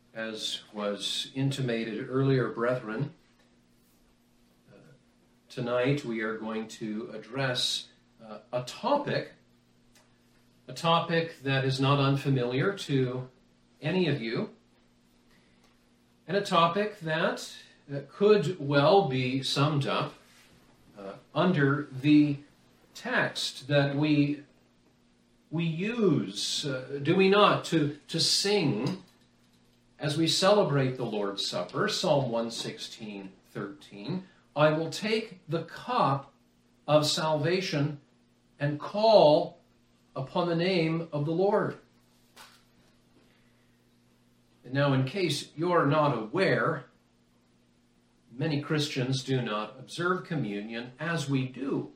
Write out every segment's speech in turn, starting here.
As was intimated earlier, brethren, tonight we are going to address a topic that is not unfamiliar to any of you, and a topic that could well be summed up under the text that we use, do we not, to sing as we celebrate the Lord's Supper, Psalm 116:13, I will take the cup of salvation and call upon the name of the Lord. And now, in case you're not aware, many Christians do not observe communion as we do.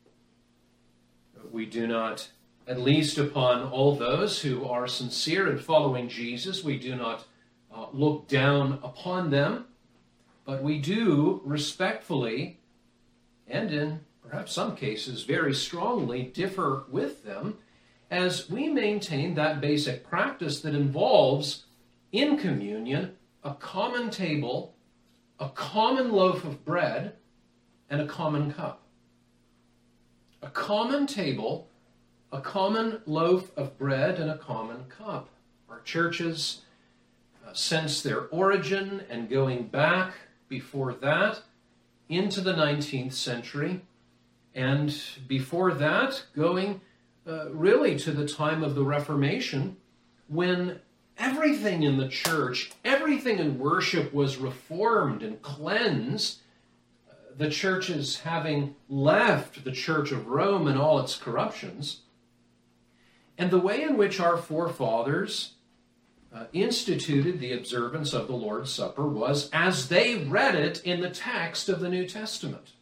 We do not, at least upon all those who are sincere in following Jesus, we do not look down upon them, but we do respectfully, and in perhaps some cases very strongly, differ with them as we maintain that basic practice that involves, in communion, a common table, a common loaf of bread, and a common cup. A common table, a common loaf of bread, and a common cup. Our churches, since their origin and going back before that into the 19th century, and before that going really to the time of the Reformation, when everything in the church, everything in worship was reformed and cleansed, the churches having left the Church of Rome and all its corruptions, and the way in which our forefathers instituted the observance of the Lord's Supper was as they read it in the text of the New Testament.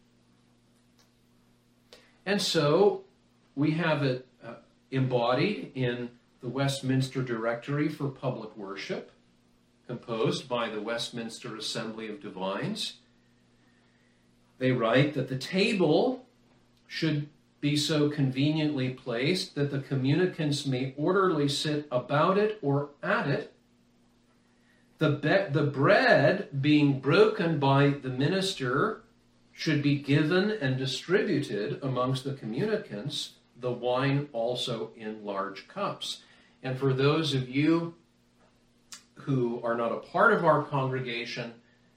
And so we have it embodied in the Westminster Directory for Public Worship, composed by the Westminster Assembly of Divines. They write that the table should be so conveniently placed that the communicants may orderly sit about it or at it, the bread being broken by the minister should be given and distributed amongst the communicants, the wine also in large cups. And for those of you who are not a part of our congregation,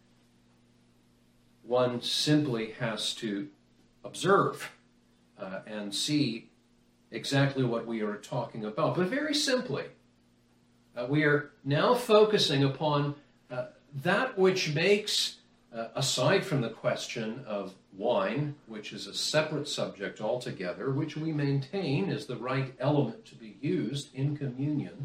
one simply has to observe and see exactly what we are talking about. But very simply, we are now focusing upon that which makes, aside from the question of wine, which is a separate subject altogether, which we maintain is the right element to be used in communion.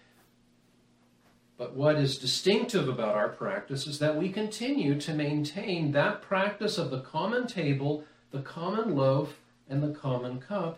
But what is distinctive about our practice is that we continue to maintain that practice of the common table, the common loaf, and the common cup,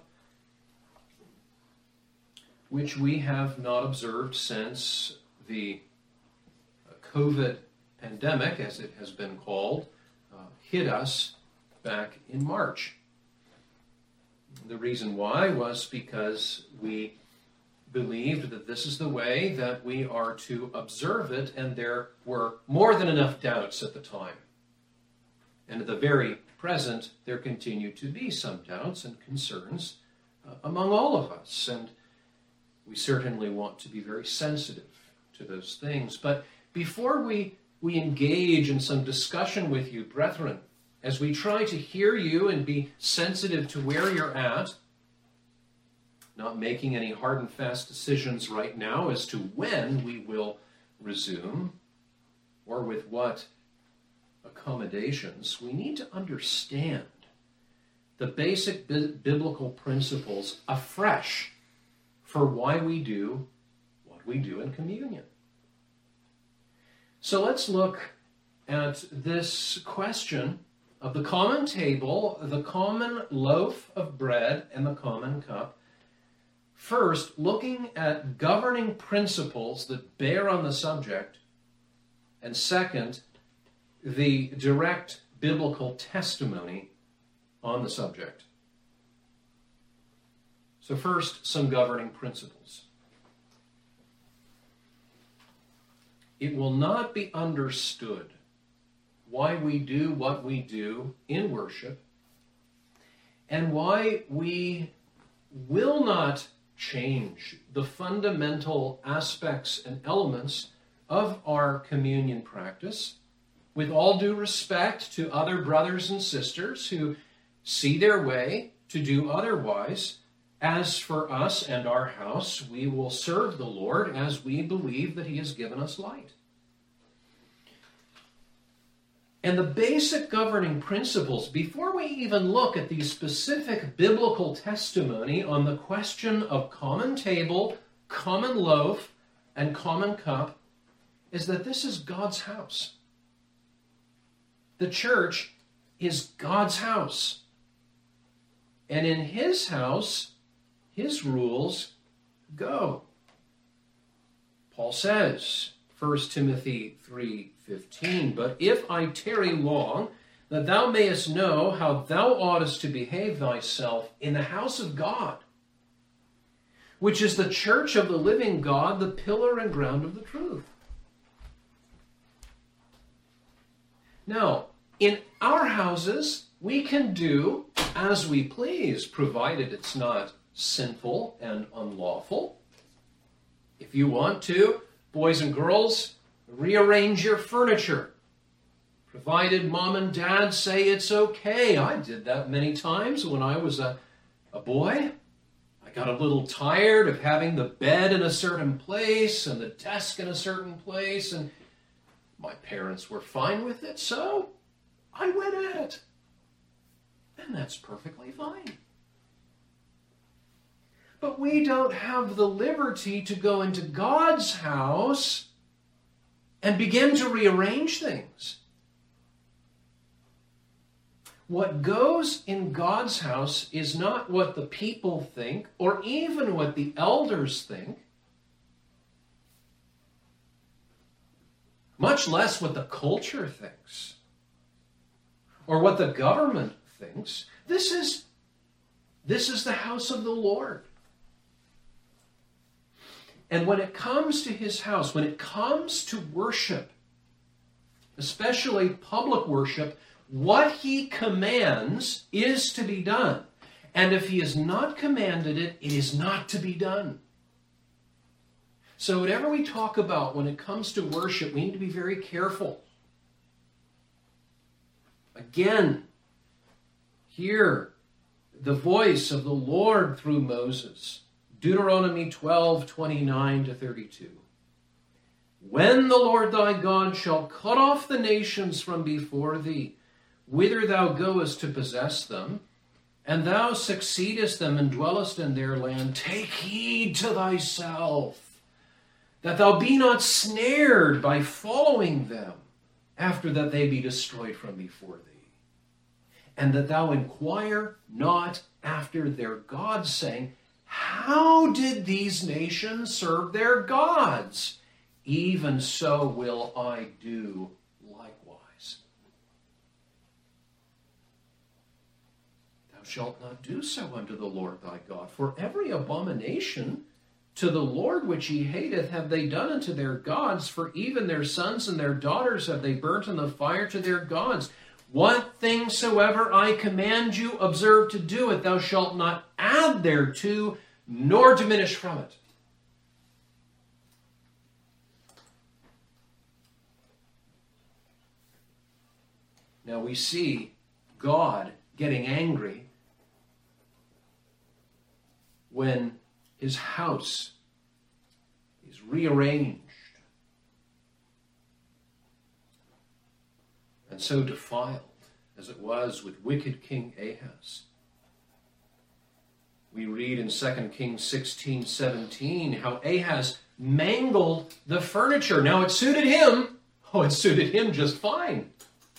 which we have not observed since the COVID pandemic, as it has been called, hit us back in March. The reason why was because we believed that this is the way that we are to observe it, and there were more than enough doubts at the time. And at the very present, there continue to be some doubts and concerns among all of us, and we certainly want to be very sensitive to those things. But before we engage in some discussion with you, brethren, as we try to hear you and be sensitive to where you're at, not making any hard and fast decisions right now as to when we will resume or with what accommodations, we need to understand the basic biblical principles afresh for why we do what we do in communion. So let's look at this question of the common table, the common loaf of bread, and the common cup. First, looking at governing principles that bear on the subject, and second, the direct biblical testimony on the subject. So first, some governing principles. it will not be understood why we do what we do in worship and why we will not change the fundamental aspects and elements of our communion practice, with all due respect to other brothers and sisters who see their way to do otherwise. As for us and our house, we will serve the Lord as we believe that He has given us light. And the basic governing principles, before we even look at the specific biblical testimony on the question of common table, common loaf, and common cup, is that this is God's house. The church is God's house. And in His house, His rules go. Paul says, 1 Timothy 3:15, "But if I tarry long, that thou mayest know how thou oughtest to behave thyself in the house of God, which is the church of the living God, the pillar and ground of the truth." Now, in our houses, we can do as we please, provided it's not sinful and unlawful. If you want to, boys and girls, rearrange your furniture, provided mom and dad say it's okay. I did that many times when I was a boy. I got a little tired of having the bed in a certain place and the desk in a certain place, and my parents were fine with it, so I went at it. And that's perfectly fine. But we don't have the liberty to go into God's house and begin to rearrange things. What goes in God's house is not what the people think or even what the elders think, much less what the culture thinks or what the government thinks. This is the house of the Lord. And when it comes to His house, when it comes to worship, especially public worship, what He commands is to be done. And if He has not commanded it, it is not to be done. So whatever we talk about when it comes to worship, we need to be very careful. Again, hear the voice of the Lord through Moses. Deuteronomy 12:29-32. "When the Lord thy God shall cut off the nations from before thee, whither thou goest to possess them, and thou succeedest them and dwellest in their land, take heed to thyself, that thou be not snared by following them, after that they be destroyed from before thee. And that thou inquire not after their gods, saying, how did these nations serve their gods? Even so will I do likewise. Thou shalt not do so unto the Lord thy God, for every abomination to the Lord which he hateth have they done unto their gods, for even their sons and their daughters have they burnt in the fire to their gods. What thing soever I command you, observe to do it. Thou shalt not add thereto, nor diminish from it. Now we see God getting angry when his house is rearranged and so defiled as it was with wicked King Ahaz. We read in 2 Kings 16:17 how Ahaz mangled the furniture. Now it suited him. Oh, it suited him just fine.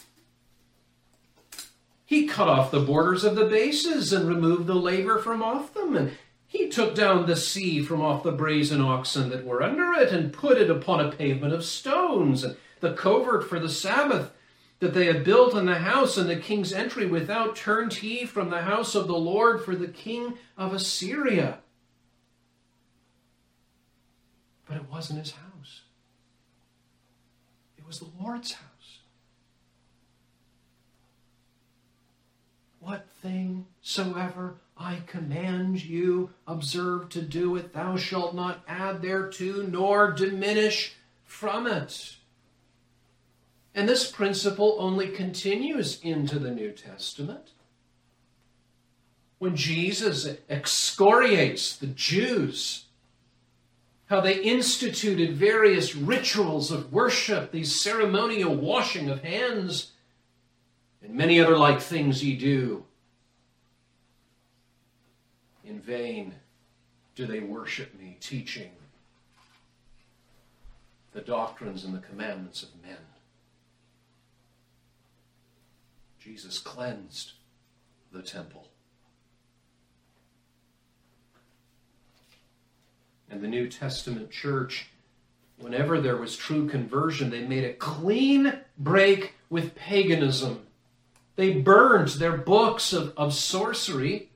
He cut off the borders of the bases and removed the laver from off them, and he took down the sea from off the brazen oxen that were under it and put it upon a pavement of stones, and the covert for the Sabbath that they had built in the house, and the king's entry without turned he from the house of the Lord for the king of Assyria. But it wasn't his house. was the Lord's house. What thing soever I command you, observe to do it. Thou shalt not add thereto, nor diminish from it. And this principle only continues into the New Testament. When Jesus excoriates the Jews, how they instituted various rituals of worship, these ceremonial washing of hands, and many other like things ye do. In vain do they worship me, teaching the doctrines and the commandments of men. Jesus cleansed the temple. And the New Testament church, whenever there was true conversion, they made a clean break with paganism. They burned their books of sorcery.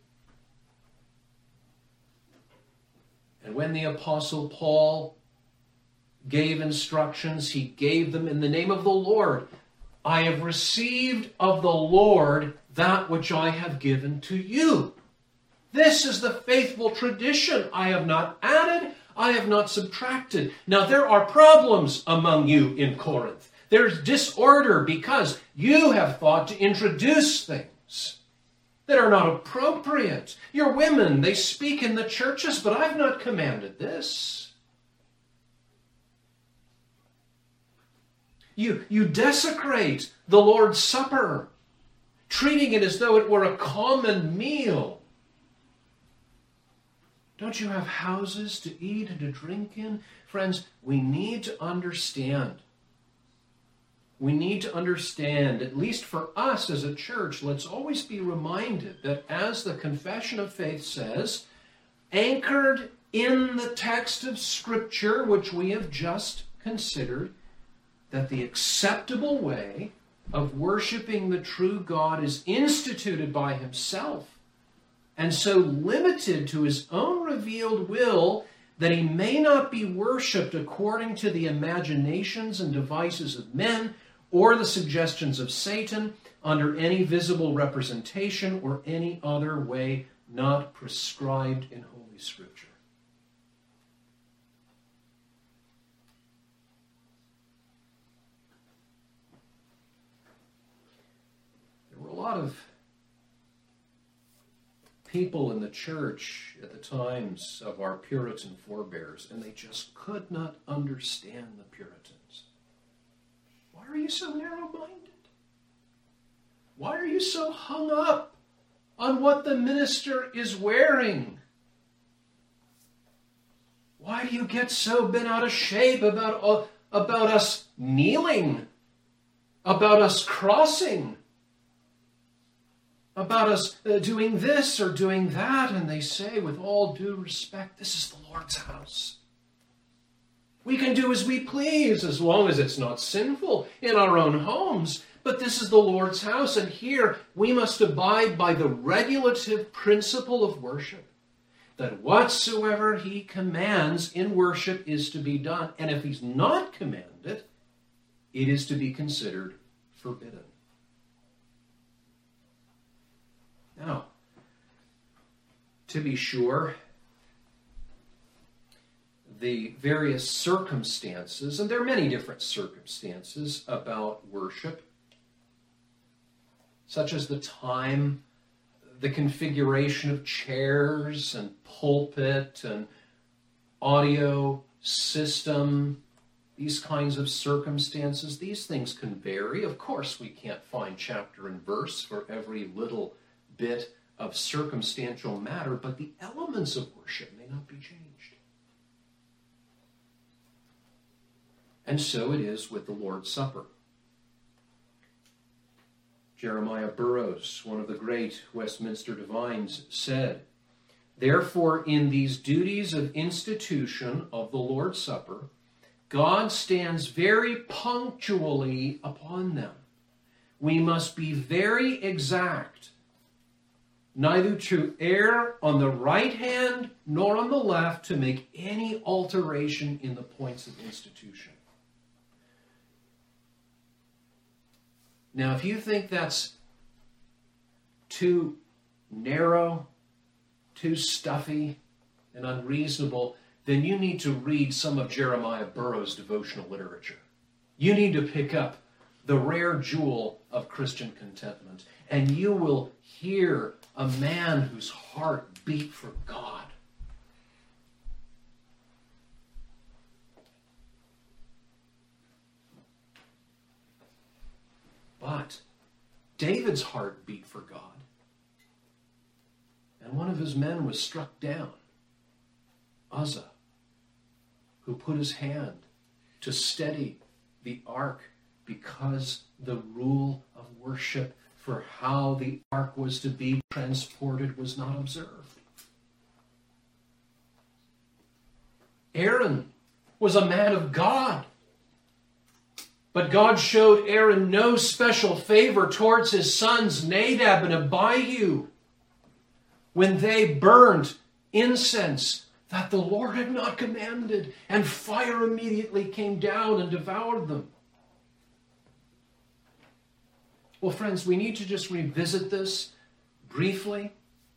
And when the Apostle Paul gave instructions, he gave them in the name of the Lord. I have received of the Lord that which I have given to you. This is the faithful tradition. I have not added, I have not subtracted. Now there are problems among you in Corinth. There's disorder because you have thought to introduce things that are not appropriate. Your women, they speak in the churches, but I've not commanded this. You desecrate the Lord's Supper, treating it as though it were a common meal. Don't you have houses to eat and to drink in? Friends, we need to understand. We need to understand, at least for us as a church, let's always be reminded that as the Confession of Faith says, anchored in the text of Scripture, which we have just considered, that the acceptable way of worshiping the true God is instituted by himself, and so limited to his own revealed will that he may not be worshipped according to the imaginations and devices of men or the suggestions of Satan under any visible representation or any other way not prescribed in Holy Scripture. A lot of people in the church at the times of our Puritan forebears, and they just could not understand the Puritans. Why are you so narrow-minded? Why are you so hung up on what the minister is wearing? Why do you get so bent out of shape about us kneeling, about us crossing, about us doing this or doing that? And they say, with all due respect, this is the Lord's house. We can do as we please as long as it's not sinful in our own homes. But this is the Lord's house, and here we must abide by the regulative principle of worship, that whatsoever he commands in worship is to be done. And if he's not commanded, it is to be considered forbidden. Now, to be sure, the various circumstances, and there are many different circumstances about worship, such as the time, the configuration of chairs and pulpit and audio system, these kinds of circumstances, these things can vary. Of course, we can't find chapter and verse for every little bit of circumstantial matter, but the elements of worship may not be changed. And so it is with the Lord's Supper. Jeremiah Burroughs, one of the great Westminster divines, said, "Therefore, in these duties of institution of the Lord's Supper, God stands very punctually upon them. We must be very exact, neither to err on the right hand nor on the left to make any alteration in the points of institution." Now, if you think that's too narrow, too stuffy, and unreasonable, then you need to read some of Jeremiah Burroughs' devotional literature. You need to pick up the rare jewel of Christian contentment, and you will hear a man whose heart beat for God. But David's heart beat for God. And one of his men was struck down, Uzzah, who put his hand to steady the ark because the rule of worship for how the ark was to be transported was not observed. Aaron was a man of God. But God showed Aaron no special favor towards his sons Nadab and Abihu when they burned incense that the Lord had not commanded, and fire immediately came down and devoured them. Well, friends, we need to just revisit this briefly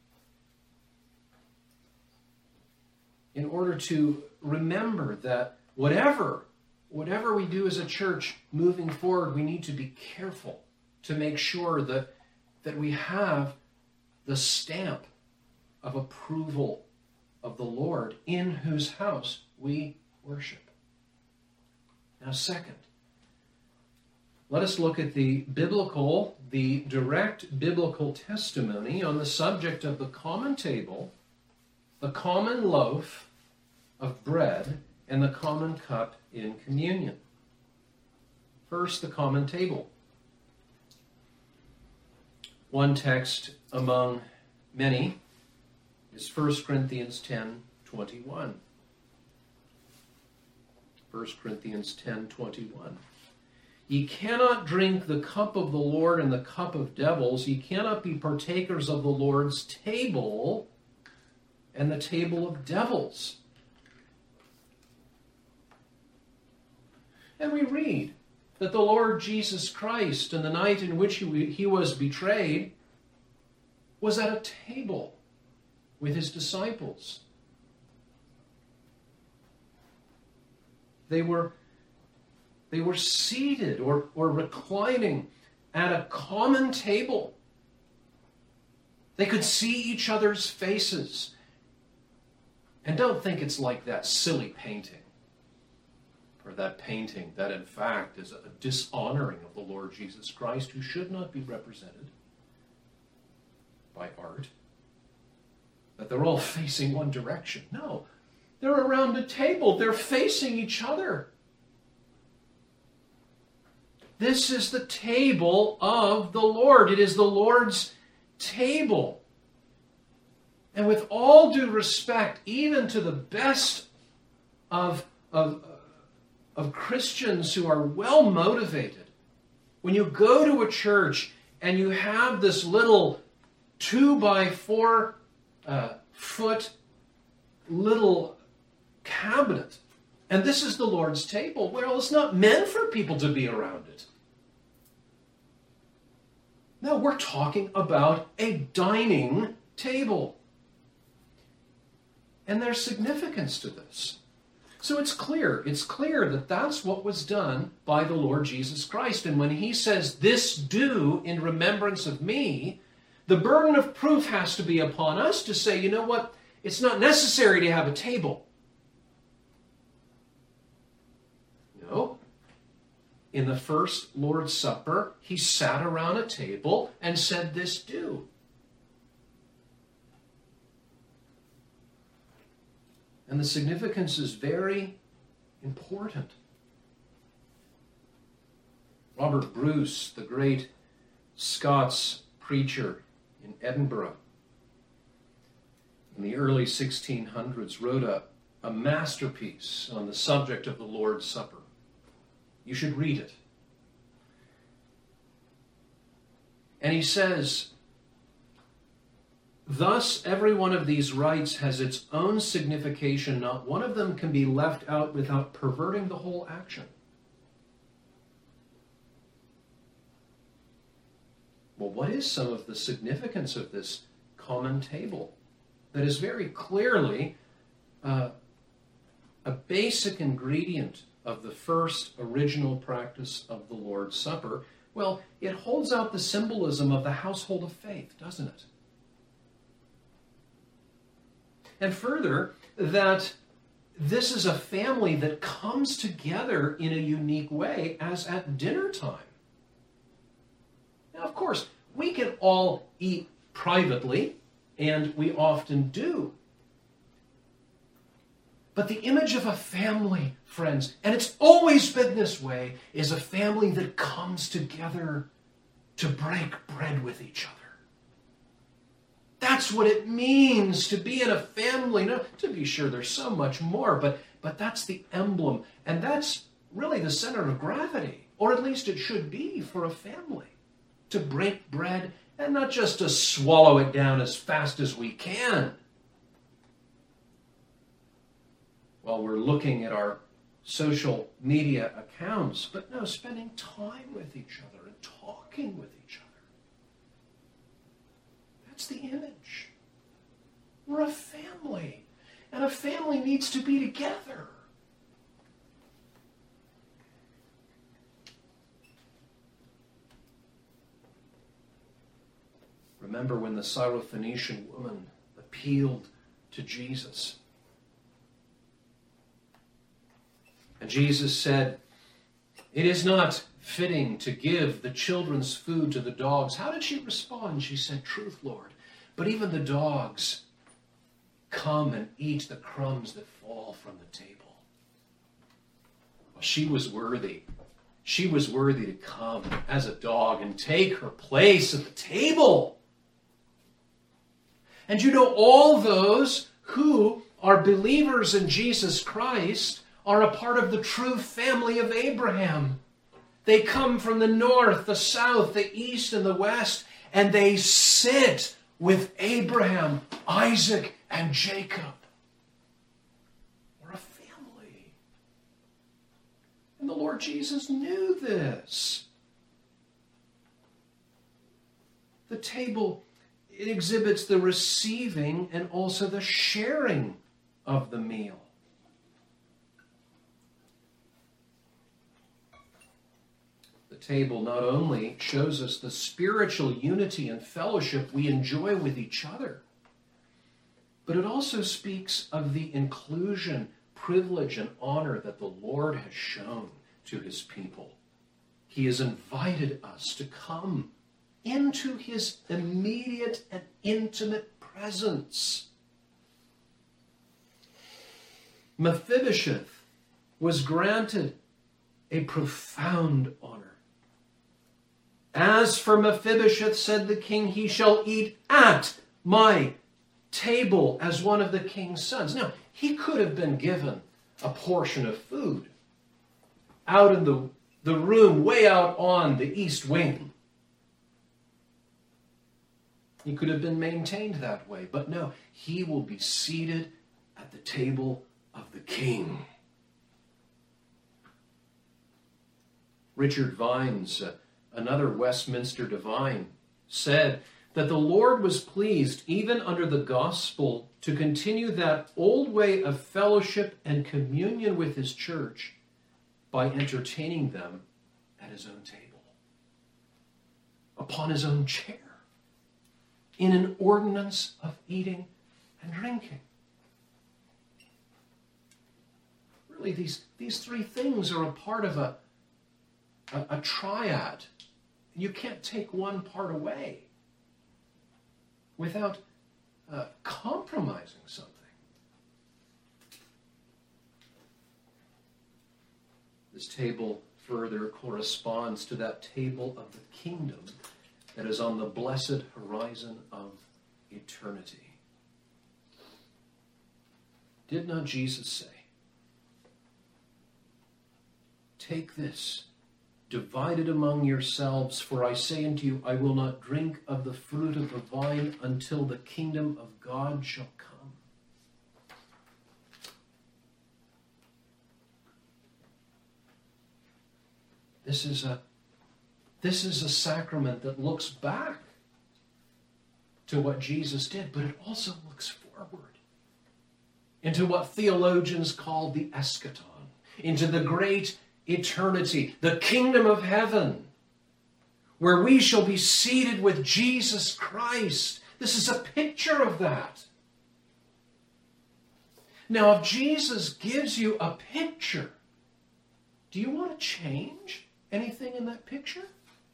in order to remember that whatever we do as a church moving forward, we need to be careful to make sure that we have the stamp of approval of the Lord in whose house we worship. Now, second, let us look at the direct biblical testimony on the subject of the common table, the common loaf of bread, and the common cup in communion. First, the common table. One text among many is 1 Corinthians 10:21. 1 Corinthians 10:21. Ye cannot drink the cup of the Lord and the cup of devils. Ye cannot be partakers of the Lord's table and the table of devils. And we read that the Lord Jesus Christ, in the night in which he was betrayed, was at a table with his disciples. They were seated or reclining at a common table. They could see each other's faces. And don't think it's like that silly painting, or that painting that in fact is a dishonoring of the Lord Jesus Christ, who should not be represented by art. That they're all facing one direction. No, they're around a table. They're facing each other. This is the table of the Lord. It is the Lord's table. And with all due respect, even to the best of Christians who are well motivated, when you go to a church and you have this little 2x4 foot little cabinet, and this is the Lord's table, well, it's not meant for people to be around it. No, we're talking about a dining table. And there's significance to this. So it's clear that that's what was done by the Lord Jesus Christ. And when he says, "This do in remembrance of me," the burden of proof has to be upon us to say, you know what? It's not necessary to have a table. No. In the first Lord's Supper, he sat around a table and said, "This do." And the significance is very important. Robert Bruce, the great Scots preacher in Edinburgh, in the early 1600s, wrote a masterpiece on the subject of the Lord's Supper. You should read it. And he says, "Thus, every one of these rites has its own signification. Not one of them can be left out without perverting the whole action." Well, what is some of the significance of this common table that is very clearly a basic ingredient of the first original practice of the Lord's Supper? Well, it holds out the symbolism of the household of faith, doesn't it? And further, that this is a family that comes together in a unique way as at dinner time. Now, of course, we can all eat privately, and we often do. But the image of a family, friends, and it's always been this way, is a family that comes together to break bread with each other. That's what it means to be in a family. Now, to be sure, there's so much more, but that's the emblem. And that's really the center of gravity, or at least it should be for a family. To break bread and not just to swallow it down as fast as we can. While we're looking at our social media accounts, but no, spending time with each other and talking with each other. That's the image. We're a family, and a family needs to be together. Remember when the Syrophoenician woman appealed to Jesus. And Jesus said, "It is not fitting to give the children's food to the dogs." How did she respond? She said, "Truth, Lord, but even the dogs come and eat the crumbs that fall from the table." Well, she was worthy. She was worthy to come as a dog and take her place at the table. And you know, all those who are believers in Jesus Christ are a part of the true family of Abraham. They come from the north, the south, the east, and the west, and they sit with Abraham, Isaac, and Jacob. We're a family. And the Lord Jesus knew this. The table, it exhibits the receiving and also the sharing of the meal. The table not only shows us the spiritual unity and fellowship we enjoy with each other, but it also speaks of the inclusion, privilege, and honor that the Lord has shown to his people. He has invited us to come into his immediate and intimate presence. Mephibosheth was granted a profound honor. "As for Mephibosheth," said the king, "he shall eat at my table as one of the king's sons." Now, he could have been given a portion of food out in the room way out on the east wing. He could have been maintained that way, but no, he will be seated at the table of the king. Richard Vines, another Westminster divine, said that the Lord was pleased, even under the gospel, to continue that old way of fellowship and communion with his church by entertaining them at his own table, upon his own chair, in an ordinance of eating and drinking. Really, these three things are a part of a triad. You can't take one part away without compromising something. This table further corresponds to that table of the kingdom that is on the blessed horizon of eternity. Did not Jesus say, "Take this, divide it among yourselves, for I say unto you, I will not drink of the fruit of the vine until the kingdom of God shall come"? This is a sacrament that looks back to what Jesus did, but it also looks forward into what theologians call the eschaton, into the great eternity, the kingdom of heaven, where we shall be seated with Jesus Christ. This is a picture of that. Now, if Jesus gives you a picture, do you want to change anything in that picture?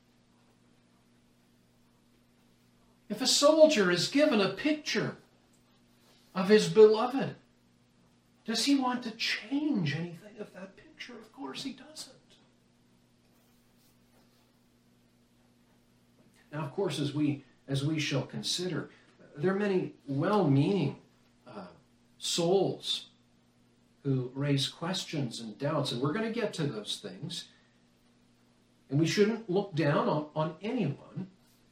If a soldier is given a picture of his beloved, does he want to change anything of that picture? Of course he doesn't. Now, of course, as we shall consider, there are many well-meaning souls who raise questions and doubts, and we're going to get to those things. And we shouldn't look down on anyone,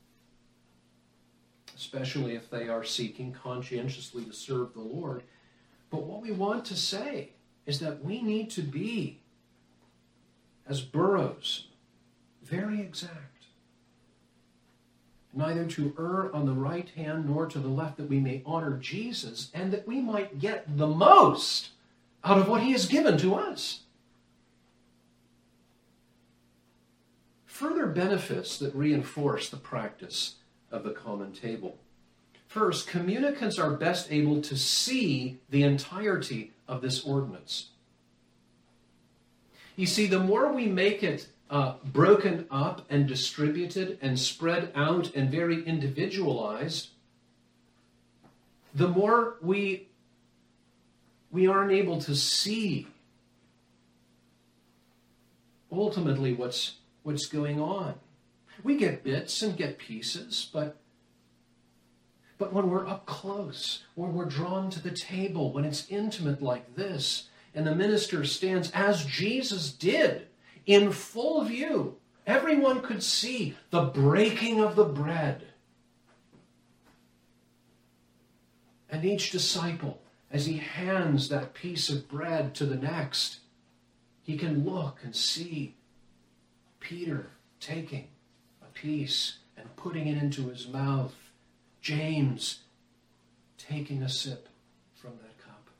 especially if they are seeking conscientiously to serve the Lord. But what we want to say is that we need to be, as Burroughs, very exact. Neither to err on the right hand nor to the left, that we may honor Jesus and that we might get the most out of what he has given to us. Further benefits that reinforce the practice of the common table. First, communicants are best able to see the entirety of this ordinance. You see, the more we make it broken up and distributed and spread out and very individualized, the more we aren't able to see ultimately what's going on. We get bits and get pieces, but when we're up close, when we're drawn to the table, when it's intimate like this, and the minister stands as Jesus did, in full view, everyone could see the breaking of the bread. And each disciple, as he hands that piece of bread to the next, he can look and see Peter taking a piece and putting it into his mouth, James taking a sip from that cup.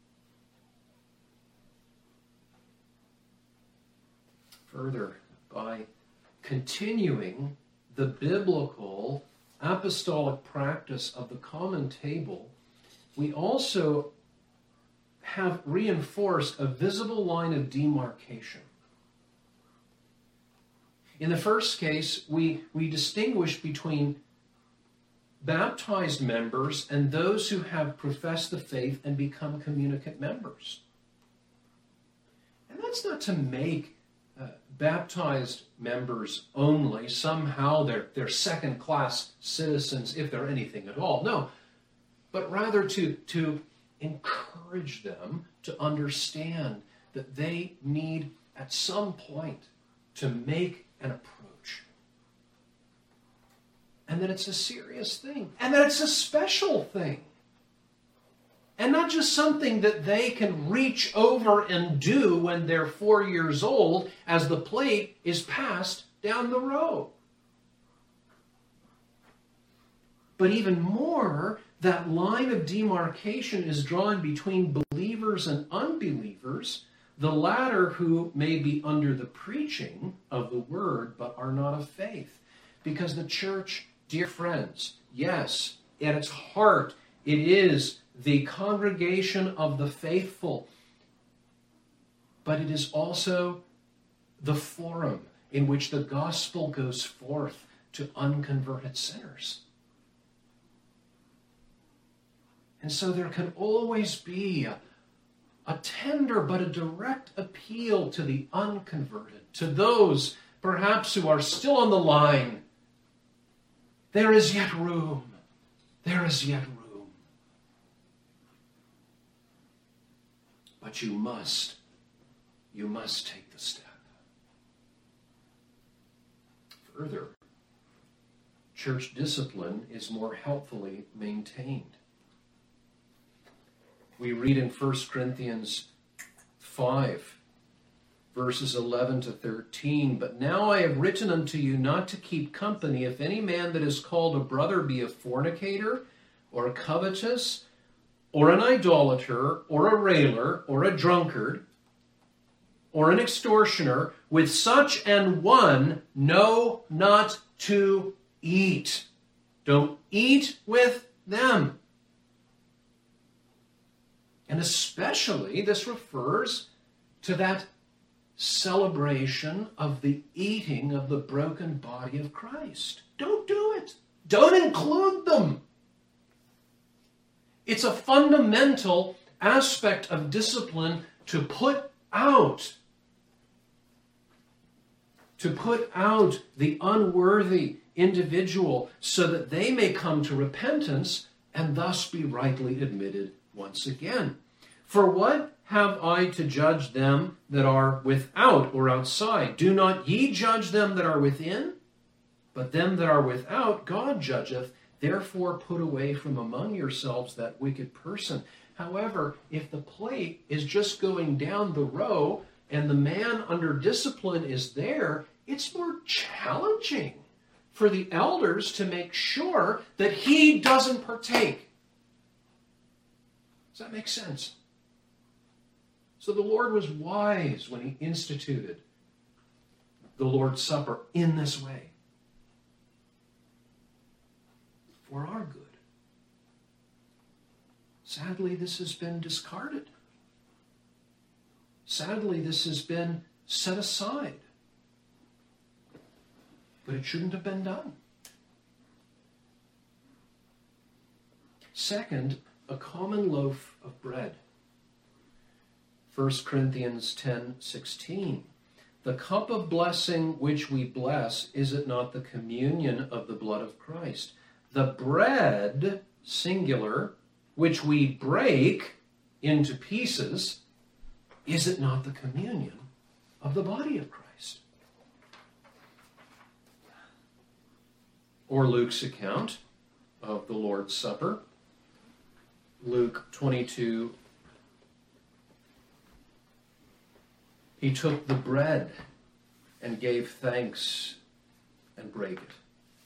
Further, by continuing the biblical apostolic practice of the common table, we also have reinforced a visible line of demarcation. In the first case, we distinguish between baptized members and those who have professed the faith and become communicant members. And that's not to make baptized members only somehow they're second-class citizens, if they're anything at all. No, but rather to encourage them to understand that they need at some point to make an approach. And that it's a serious thing. And that it's a special thing. And not just something that they can reach over and do when they're 4 years old as the plate is passed down the row. But even more, that line of demarcation is drawn between believers and unbelievers, the latter who may be under the preaching of the word but are not of faith. Because the church, dear friends, yes, at its heart, it is the congregation of the faithful, but it is also the forum in which the gospel goes forth to unconverted sinners. And so there can always be a tender but a direct appeal to the unconverted, to those perhaps who are still on the line. There is yet room. There is yet room. But you must take the step. Further, church discipline is more helpfully maintained. We read in 1 Corinthians 5, verses 11 to 13. But now I have written unto you not to keep company, if any man that is called a brother be a fornicator, or a covetous, or an idolater, or a railer, or a drunkard, or an extortioner, with such an one know not to eat. Don't eat with them. And especially this refers to that celebration of the eating of the broken body of Christ. Don't do it. Don't include them. It's a fundamental aspect of discipline to put out the unworthy individual so that they may come to repentance and thus be rightly admitted once again. For what have I to judge them that are without or outside? Do not ye judge them that are within? But them that are without God judgeth. Therefore put away from among yourselves that wicked person. However, if the plate is just going down the row and the man under discipline is there, it's more challenging for the elders to make sure that he doesn't partake. Does that make sense? So the Lord was wise when he instituted the Lord's Supper in this way. For our good. Sadly, this has been discarded. Sadly, this has been set aside. But it shouldn't have been done. Second, a common loaf of bread. 1 Corinthians 10:16. The cup of blessing which we bless, is it not the communion of the blood of Christ? The bread, singular, which we break into pieces, is it not the communion of the body of Christ? Or Luke's account of the Lord's Supper. Luke 22. He took the bread and gave thanks and brake it.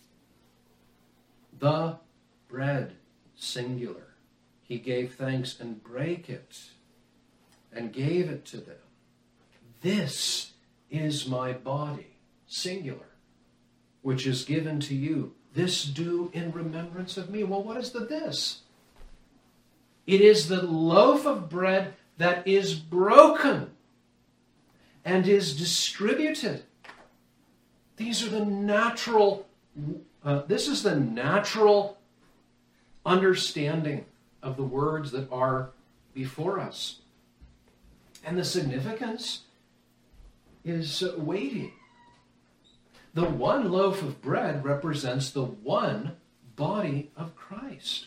The bread, singular. He gave thanks and brake it and gave it to them. This is my body, singular, which is given to you. This do in remembrance of me. Well, what is the this? It is the loaf of bread that is broken and is distributed. These are the natural, this is the natural understanding of the words that are before us. And the significance is weighty. The one loaf of bread represents the one body of Christ,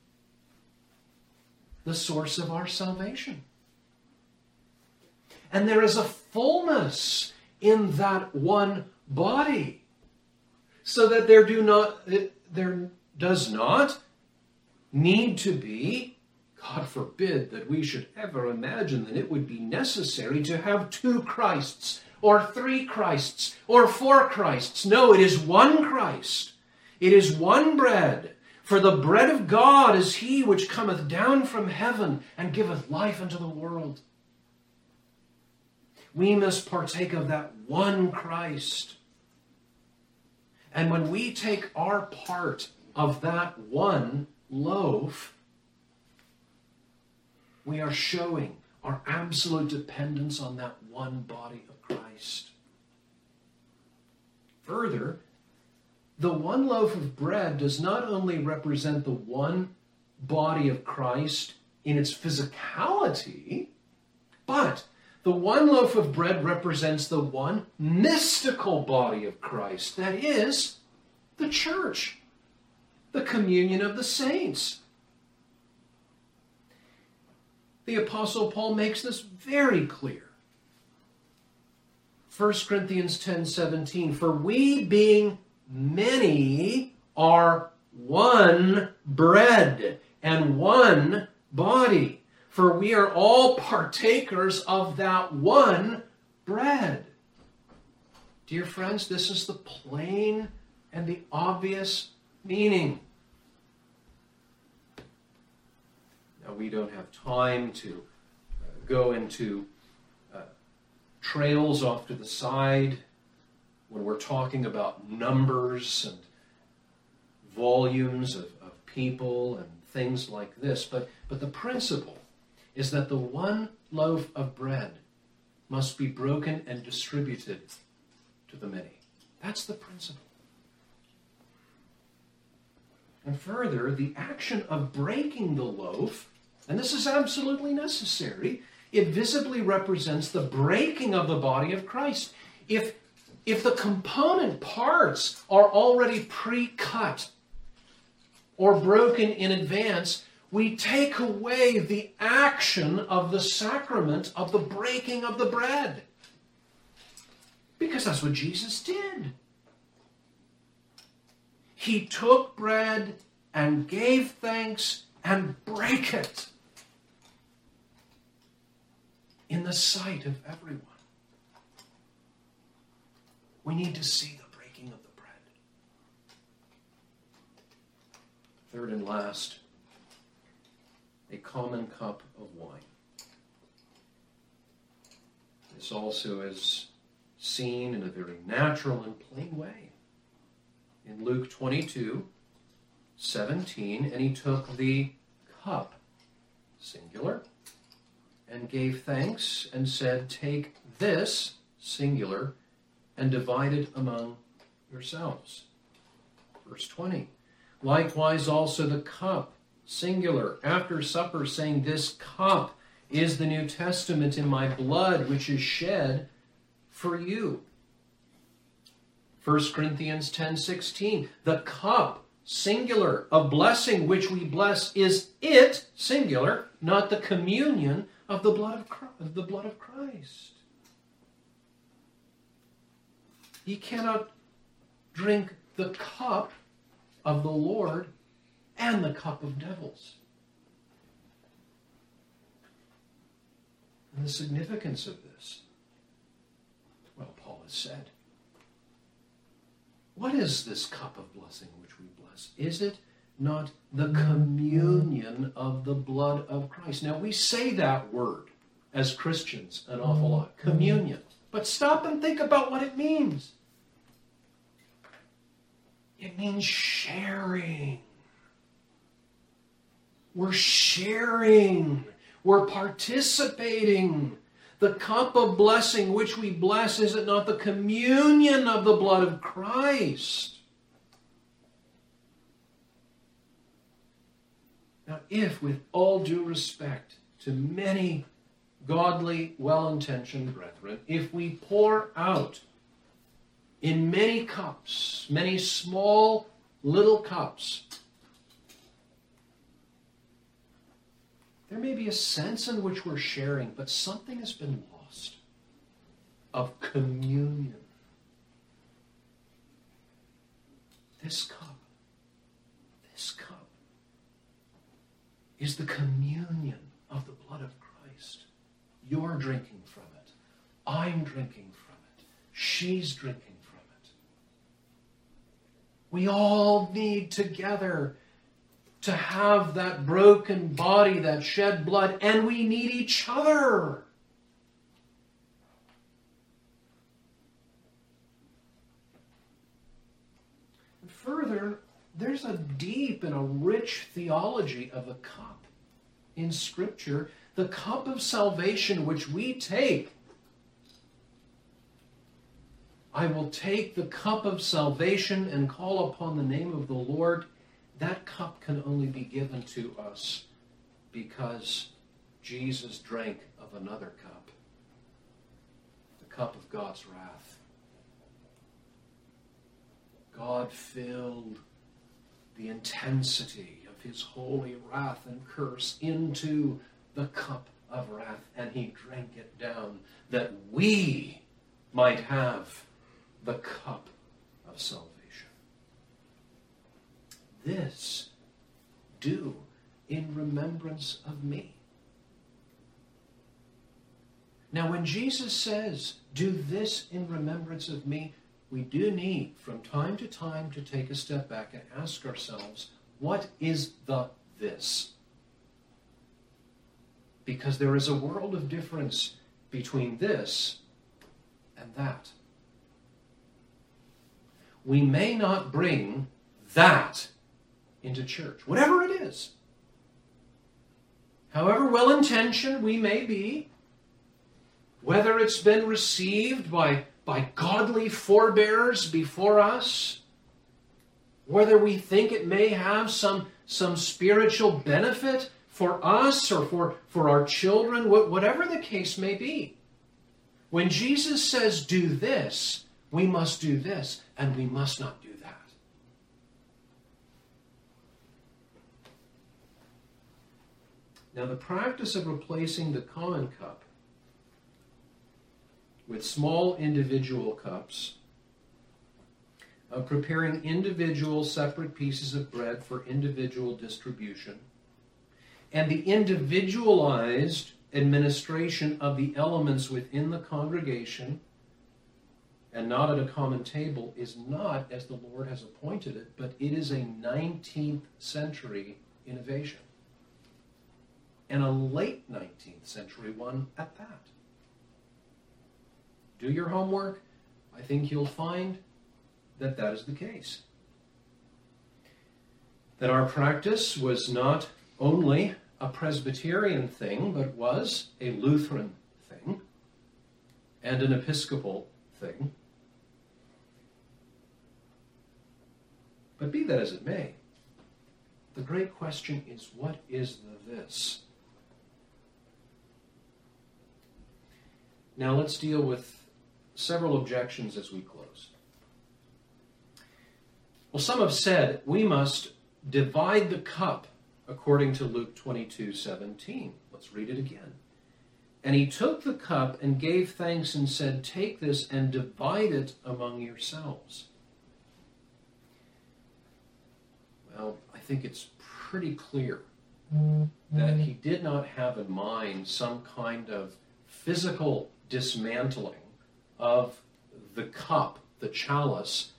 the source of our salvation. And there is a fullness in that one body, so that there does not need to be, God forbid that we should ever imagine that it would be necessary to have two Christs, or three Christs, or four Christs. No, it is one Christ. It is one bread. For the bread of God is he which cometh down from heaven and giveth life unto the world. We must partake of that one Christ. And when we take our part of that one loaf, we are showing our absolute dependence on that one body of Christ. Further, the one loaf of bread does not only represent the one body of Christ in its physicality, but the one loaf of bread represents the one mystical body of Christ, that is, the church, the communion of the saints. The Apostle Paul makes this very clear. 1 Corinthians 10:17, for we being many are one bread and one body. For we are all partakers of that one bread. Dear friends, this is the plain and the obvious meaning. Now, we don't have time to go into trails off to the side when we're talking about numbers and volumes of people and things like this. But the principle is that the one loaf of bread must be broken and distributed to the many. That's the principle. And further, the action of breaking the loaf, and this is absolutely necessary, it visibly represents the breaking of the body of Christ. If the component parts are already pre-cut or broken in advance, we take away the action of the sacrament of the breaking of the bread. Because that's what Jesus did. He took bread and gave thanks and brake it in the sight of everyone. We need to see the breaking of the bread. Third and last, a common cup of wine. This also is seen in a very natural and plain way. In Luke 22:17, and he took the cup, singular, and gave thanks and said, "Take this," singular, "and divide it among yourselves." Verse 20, likewise also the cup, singular, after supper, saying, "This cup is the New Testament in my blood, which is shed for you." 1 Corinthians 10:16, the cup, singular, of blessing which we bless, is it, singular, not the communion of the blood of Christ. Ye cannot drink the cup of the Lord and the cup of devils. And the significance of this, well, Paul has said, what is this cup of blessing which we bless? Is it not the communion of the blood of Christ? Now, we say that word as Christians an awful lot, communion. But stop and think about what it means. It means sharing. We're sharing. We're participating. The cup of blessing which we bless, is it not the communion of the blood of Christ? Now, if, with all due respect to many godly, well-intentioned brethren, if we pour out in many cups, many small little cups, there may be a sense in which we're sharing, but something has been lost of communion. This cup is the communion of the blood of Christ. You're drinking from it. I'm drinking from it. She's drinking from it. We all need together to have that broken body, that shed blood, and we need each other. And further, there's a deep and a rich theology of the cup in Scripture. The cup of salvation which we take. I will take the cup of salvation and call upon the name of the Lord. That cup can only be given to us because Jesus drank of another cup, the cup of God's wrath. God filled the intensity of his holy wrath and curse into the cup of wrath, and he drank it down that we might have the cup of salvation. This do in remembrance of me. Now, when Jesus says, do this in remembrance of me, we do need from time to time to take a step back and ask ourselves, what is the this? Because there is a world of difference between this and that. We may not bring that into church, whatever it is. However well-intentioned we may be, whether it's been received by godly forebears before us, whether we think it may have some spiritual benefit for us or for our children, whatever the case may be. When Jesus says, do this, we must do this, and we must not do that. Now, the practice of replacing the common cup with small individual cups, of preparing individual separate pieces of bread for individual distribution, and the individualized administration of the elements within the congregation and not at a common table is not as the Lord has appointed it, but it is a 19th century innovation. And a late 19th century one at that. Do your homework. I think you'll find that that is the case. That our practice was not only a Presbyterian thing, but was a Lutheran thing and an Episcopal thing. But be that as it may, the great question is, what is the this? Now let's deal with several objections as we close. Well, some have said we must divide the cup according to Luke 22:17. Let's read it again. And he took the cup and gave thanks and said, take this and divide it among yourselves. Well, I think it's pretty clear that he did not have in mind some kind of physical dismantling of the cup, the chalice,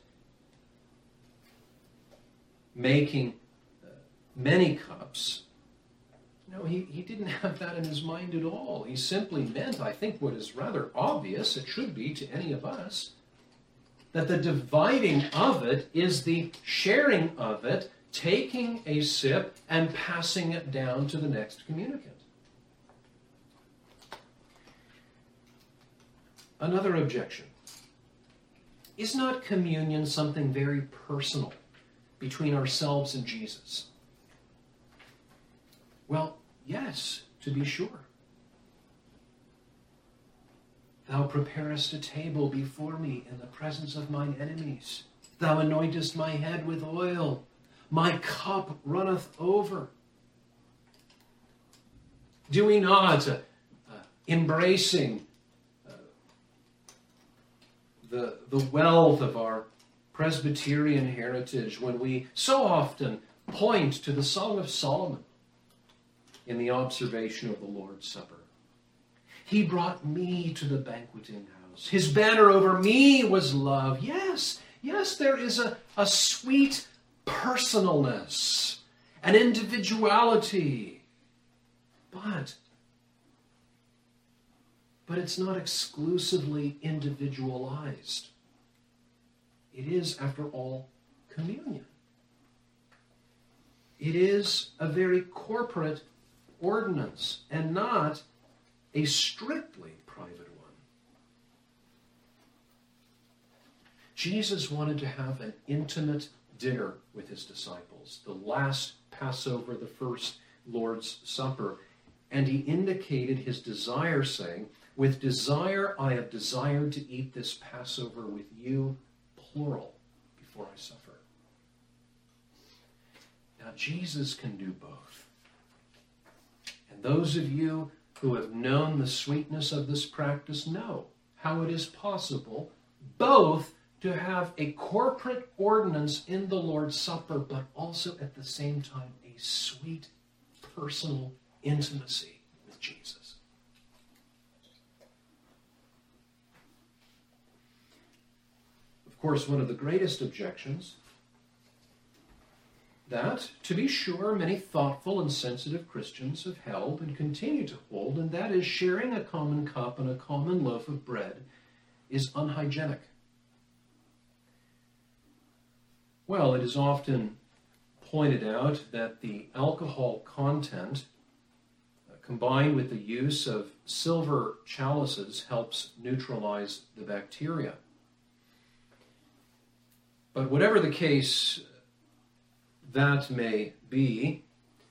making many cups. No, he didn't have that in his mind at all. He simply meant, I think, what is rather obvious, it should be to any of us, that the dividing of it is the sharing of it, taking a sip and passing it down to the next communicant. Another objection. Is not communion something very personal between ourselves and Jesus? Well, yes, to be sure. Thou preparest a table before me in the presence of mine enemies. Thou anointest my head with oil. My cup runneth over. Do we not, embracing the wealth of our Presbyterian heritage, when we so often point to the Song of Solomon in the observation of the Lord's Supper? He brought me to the banqueting house. His banner over me was love. Yes, there is a sweet personalness, an individuality. But it's not exclusively individualized. It is, after all, communion. It is a very corporate ordinance and not a strictly private one. Jesus wanted to have an intimate dinner with his disciples, the last Passover, the first Lord's Supper, and he indicated his desire, saying, with desire I have desired to eat this Passover with you, plural, before I suffer. Now Jesus can do both. And those of you who have known the sweetness of this practice know how it is possible both to have a corporate ordinance in the Lord's Supper, but also at the same time a sweet personal intimacy with Jesus. Of course, one of the greatest objections that, to be sure, many thoughtful and sensitive Christians have held and continue to hold, and that is sharing a common cup and a common loaf of bread is unhygienic. Well, it is often pointed out that the alcohol content combined with the use of silver chalices helps neutralize the bacteria. But whatever the case that may be,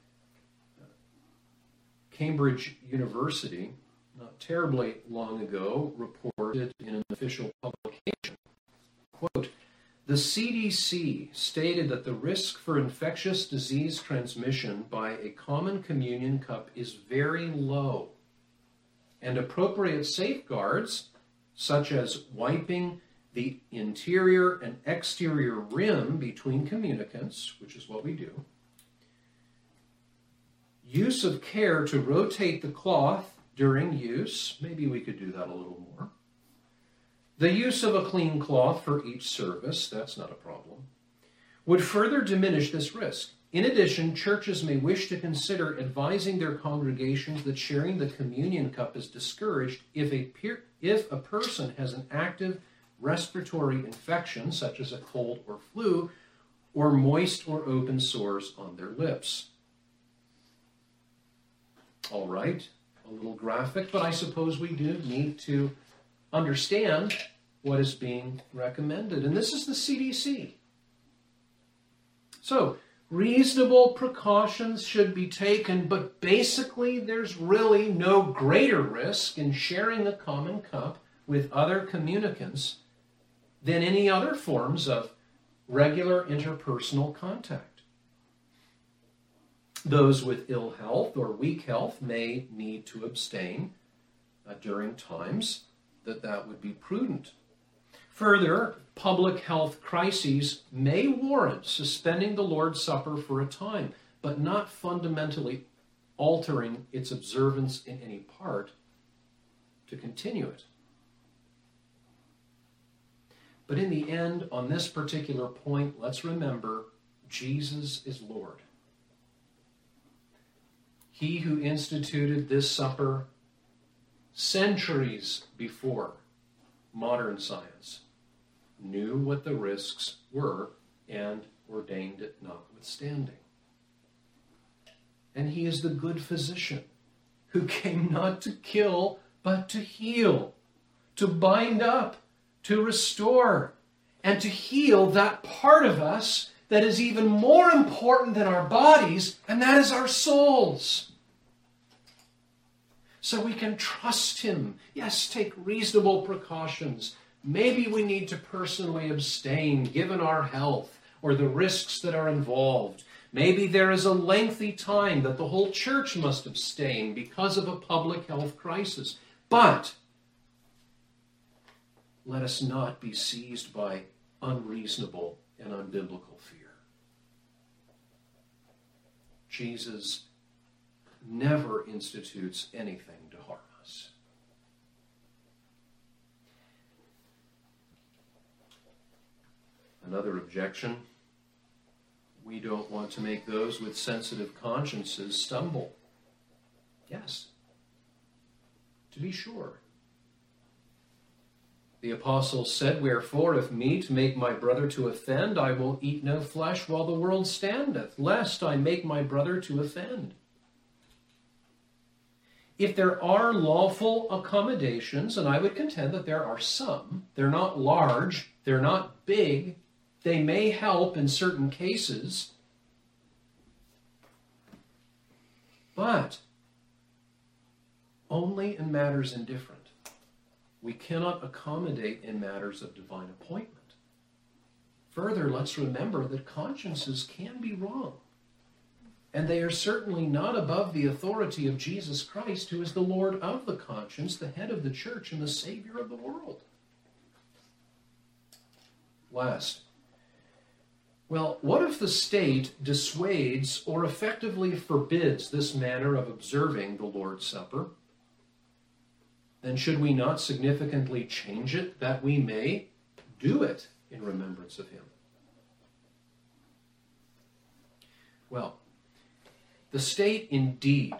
Cambridge University, not terribly long ago, reported in an official publication, quote, "The CDC stated that the risk for infectious disease transmission by a common communion cup is very low, and appropriate safeguards, such as wiping the interior and exterior rim between communicants," which is what we do, use of care to rotate the cloth during use, maybe we could do that a little more, the use of a clean cloth for each service, that's not a problem, would further diminish this risk. In addition, churches may wish to consider advising their congregations that sharing the communion cup is discouraged if a person has an active respiratory infection, such as a cold or flu, or moist or open sores on their lips. All right, a little graphic, but I suppose we do need to understand what is being recommended. And this is the CDC. So, reasonable precautions should be taken, but basically there's really no greater risk in sharing a common cup with other communicants than any other forms of regular interpersonal contact. Those with ill health or weak health may need to abstain during times that would be prudent. Further, public health crises may warrant suspending the Lord's Supper for a time, but not fundamentally altering its observance in any part to continue it. But in the end, on this particular point, let's remember, Jesus is Lord. He who instituted this supper centuries before modern science knew what the risks were and ordained it notwithstanding. And he is the good physician who came not to kill, but to heal, to bind up, to restore, and to heal that part of us that is even more important than our bodies, and that is our souls. So we can trust him. Yes, take reasonable precautions. Maybe we need to personally abstain given our health or the risks that are involved. Maybe there is a lengthy time that the whole church must abstain because of a public health crisis. But let us not be seized by unreasonable and unbiblical fear. Jesus never institutes anything to harm us. Another objection: we don't want to make those with sensitive consciences stumble. Yes, to be sure. The apostle said, "Wherefore, if meat make my brother to offend, I will eat no flesh while the world standeth, lest I make my brother to offend." If there are lawful accommodations, and I would contend that there are some, they're not large, they're not big, they may help in certain cases, but only in matters indifferent. We cannot accommodate in matters of divine appointment. Further, let's remember that consciences can be wrong. And they are certainly not above the authority of Jesus Christ, who is the Lord of the conscience, the head of the church, and the Savior of the world. Last, well, what if the state dissuades or effectively forbids this manner of observing the Lord's Supper? Then should we not significantly change it that we may do it in remembrance of him. Well, the state indeed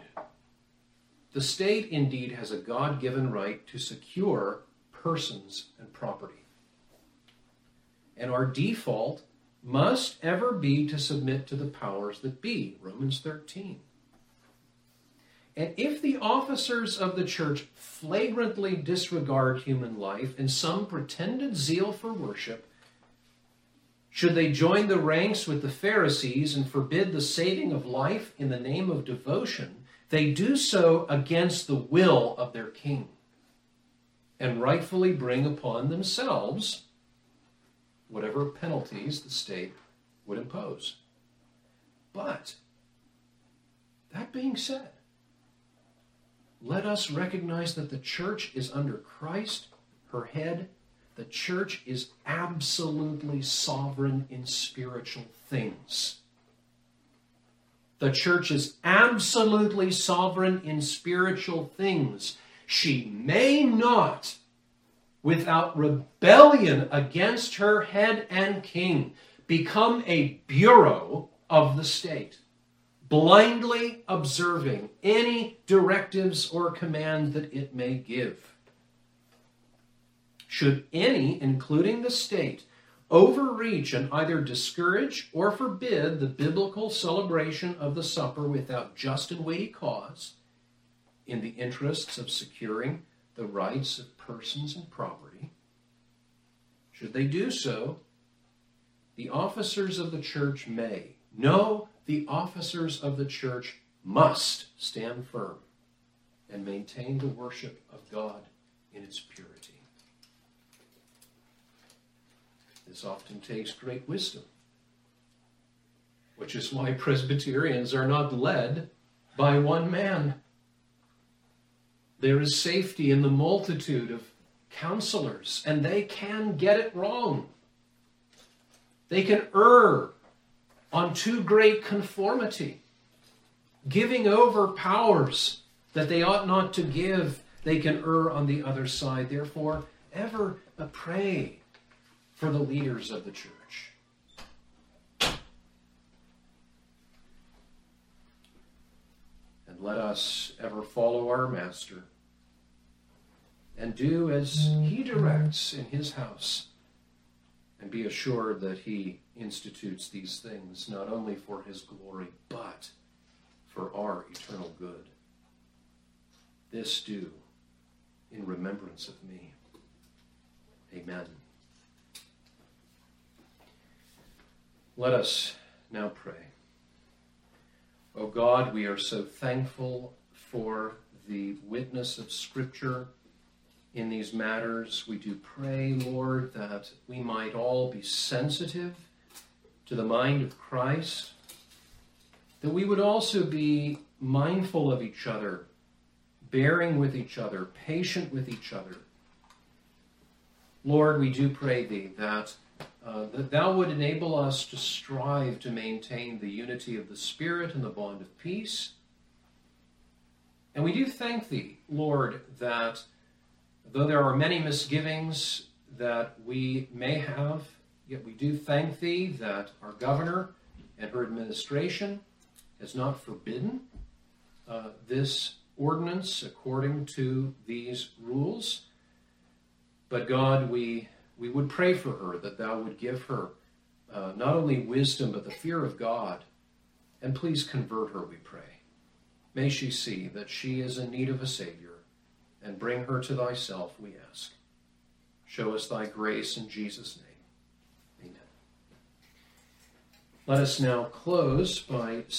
has a God-given right to secure persons and property. And our default must ever be to submit to the powers that be, Romans 13. And if the officers of the church flagrantly disregard human life in some pretended zeal for worship, should they join the ranks with the Pharisees and forbid the saving of life in the name of devotion, they do so against the will of their king and rightfully bring upon themselves whatever penalties the state would impose. But, that being said, let us recognize that the church is under Christ, her head. The church is absolutely sovereign in spiritual things. The church is absolutely sovereign in spiritual things. She may not, without rebellion against her head and king, become a bureau of the state, blindly observing any directives or command that it may give. Should any, including the state, overreach and either discourage or forbid the biblical celebration of the supper without just and weighty cause, in the interests of securing the rights of persons and property, should they do so, the officers of the church may, no, the officers of the church must stand firm and maintain the worship of God in its purity. This often takes great wisdom, which is why Presbyterians are not led by one man. There is safety in the multitude of counselors, and they can get it wrong. They can err on too great conformity, giving over powers that they ought not to give. They can err on the other side. Therefore, ever pray for the leaders of the church. And let us ever follow our Master and do as he directs in his house, and be assured that he institutes these things not only for his glory, but for our eternal good. This do in remembrance of me. Amen. Let us now pray. O God, we are so thankful for the witness of Scripture in these matters. We do pray, Lord, that we might all be sensitive to the mind of Christ, that we would also be mindful of each other, bearing with each other, patient with each other. Lord, we do pray thee that thou would enable us to strive to maintain the unity of the Spirit and the bond of peace. And we do thank thee, Lord, that though there are many misgivings that we may have, yet we do thank thee that our governor and her administration has not forbidden this ordinance according to these rules. But God, we would pray for her, that thou would give her not only wisdom, but the fear of God. And please convert her, we pray. May she see that she is in need of a Savior, and bring her to thyself, we ask. Show us thy grace in Jesus' name. Amen. Let us now close by